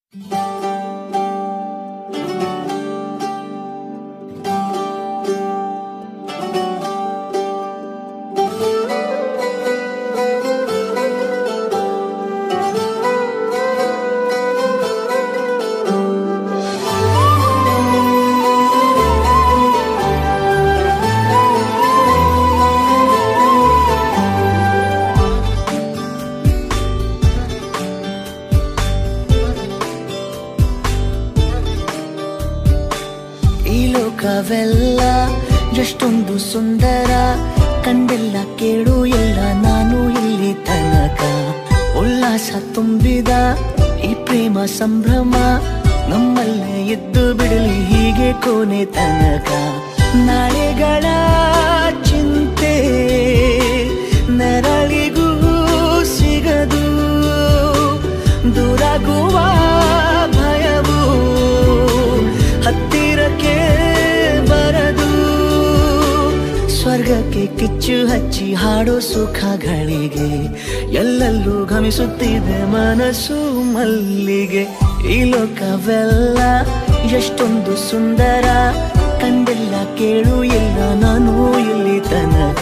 ಲೋಕವೆಲ್ಲ ಎಷ್ಟೊಂದು ಸುಂದರ, ಕಂಡೆಲ್ಲ ಕೇಳು ಎಲ್ಲ ನಾನು ಇಲ್ಲಿ ತನಕ. ಉಲ್ಲಾಸ ತುಂಬಿದ ಈ ಪ್ರೇಮ ಸಂಭ್ರಮ ನಮ್ಮಲ್ಲೇ ಇದ್ದು ಬಿಡಲಿ ಹೀಗೆ ಕೊನೆ ತನಕ. ನಾಳೆಗಳ ಚಿಂತೆ ನೆರಳಿಗೂ ಸಿಗದು, ದೂರಾಗುವ ಭಯವು ಹತ್ತಿರಕ್ಕೆ ಬರದು. ಸ್ವರ್ಗಕ್ಕೆ ಕಿಚ್ಚು ಹಚ್ಚಿ ಹಾಡೋ ಸುಖಗಳಿಗೆ ಎಲ್ಲೆಲ್ಲೂ ಘಮಿಸುತ್ತಿದೆ ಮನಸ್ಸು ಮಲ್ಲಿಗೆ. ಈ ಲೋಕವೆಲ್ಲ ಎಷ್ಟೊಂದು ಸುಂದರ, ಕಂಡೆಲ್ಲ ಕೇಳು ಎಲ್ಲ ನಾನು ಇಲ್ಲಿ ತನಕ.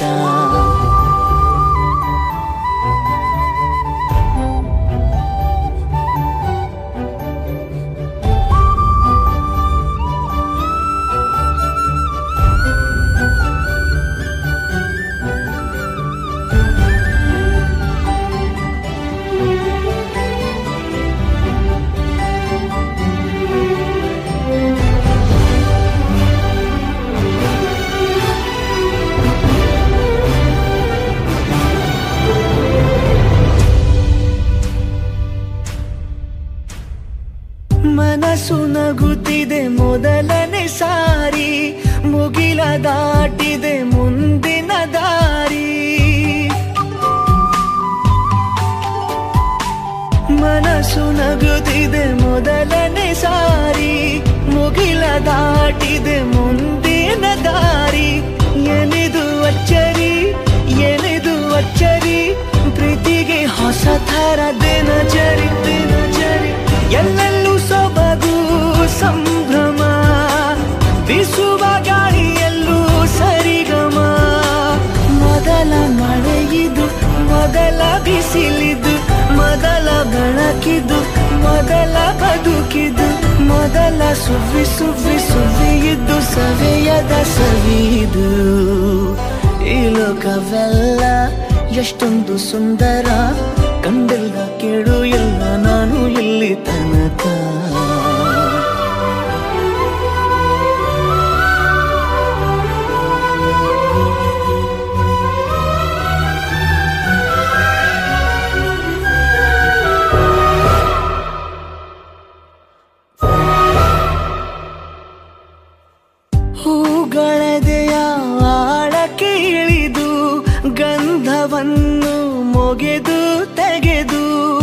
ಮನಸ್ಸು ನಗುತ್ತಿದೆ ಮೊದಲನೇ ಸಾರಿ, ಮುಗಿಲ ದಾಟಿದೆ ಮುಂದಿನ ದಾರಿ. ಮನಸ್ಸು ನಗುತ್ತಿದೆ ಮೊದಲನೇ ಸಾರಿ, ಮುಗಿಲ ದಾಟಿದೆ ಮುಂದಿನ ದಾರಿ. ಎನಿದು ಅಚ್ಚರಿ ಎನಿದು ಅಚ್ಚರಿ, ಪ್ರೀತಿಗೆ ಹೊಸ ಥರ ದಿನಚರಿ ದಿನಚರಿ. ಎಲ್ಲೆಲ್ಲೂ ಸೊಬಗು ಸಂಭ್ರಮ, ಬೀಸುವ ಗಾಳಿಯಲ್ಲೂ ಸರಿಗಮ. ಮೊದಲ ಮಳೆಯಿದು ಮೊದಲ ಬಿಸಿಲಿದು, ಮೊದಲ ಬೆಳಕಿದು ಮೊದಲ ಬದುಕಿದು, ಮೊದಲ ಸುವ್ವಿ ಸುವ್ವಿ ಸುವ್ವಿಯಿದ್ದು ಸವಿಯದ ಸವಿದು. ಈ ಲೋಕವೆಲ್ಲ ಎಷ್ಟೊಂದು ಸುಂದರ, ಕಂಡೆಲ್ಲ ಕೇಳು ಎಲ್ಲ ನಾನು ಇಲ್ಲಿ ತನಕ. ಹೂಗಳದೆಯ ಆಳಕ್ಕೆ ಇಳಿದು, ಗಂಧವನ್ನು ಮೊಗೆದು ತೆಗೆದು,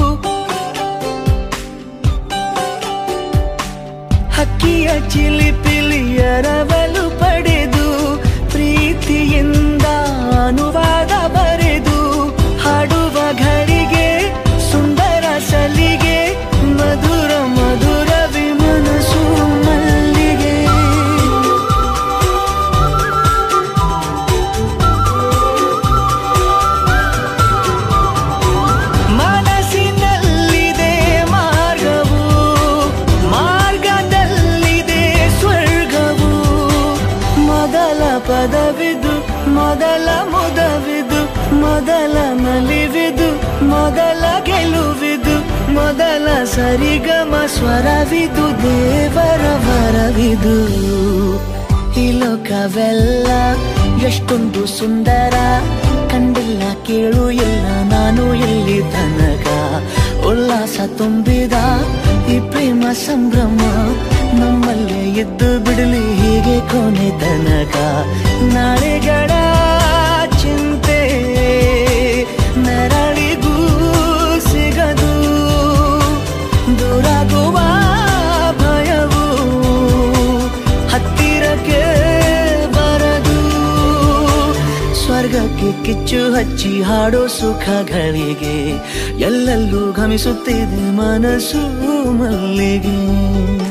ಹಕ್ಕಿಯ ಚಿಲಿಪಿಲಿ ಎರವಲು ಪಡೆದು, ಪ್ರೀತಿಯಿಂದ ಅನುವಾದ ಬರೆದು, ಹಾಡುವ ಘಳಿಗೆ ಸುಂದರ ಸಲಿಗೆ, ಮಧುರ ಮಧುರ ವಿಮನಸು ಮಲ್ಲಿಗೆ. ಮನಸ್ಸಿನಲ್ಲಿದೆ ಮಾರ್ಗವು, ಮಾರ್ಗದಲ್ಲಿದೆ ಸ್ವರ್ಗವು. ಮೊದಲ ಪದವಿದು ಮೊದಲ ಮುದವಿದು, ಮೊದಲ ನಲಿವಿದು ಮೊದಲ ಗೆಲುವಿದು, ಮೊದಲ ಸರಿಗಮ ಸ್ವರವಿದು ದೇವರ ವರವಿದು. ಈ ಲೋಕವೆಲ್ಲ ಎಷ್ಟೊಂದು ಸುಂದರ, ಕಂಡೆಲ್ಲ ಕೇಳು ಎಲ್ಲ ನಾನು ಇಲ್ಲಿ ತನಕ. ಉಲ್ಲಾಸ ತುಂಬಿದ ಈ ಪ್ರೇಮ ಸಂಭ್ರಮ ನಮ್ಮಲ್ಲೇ ಇದ್ದು ಬಿಡಲಿ ಹೀಗೆ ಕೊನೆ ತನಕ. ನಾಳೆಗಳ ಚಿಂತೆ ನೆರಳಿಗೂ ಸಿಗದು, ದೂರಾಗುವ ಭಯವು ಹತ್ತಿರಕ್ಕೆ ಬರದು. ಸ್ವರ್ಗಕ್ಕೆ ಕಿಚ್ಚು ಹಚ್ಚಿ ಹಾಡೋ ಸುಖಗಳಿಗೆ ಎಲ್ಲೆಲ್ಲೂ ಘಮಿಸುತ್ತಿದೆ ಮನಸ್ಸು ಮಲ್ಲಿಗೆ.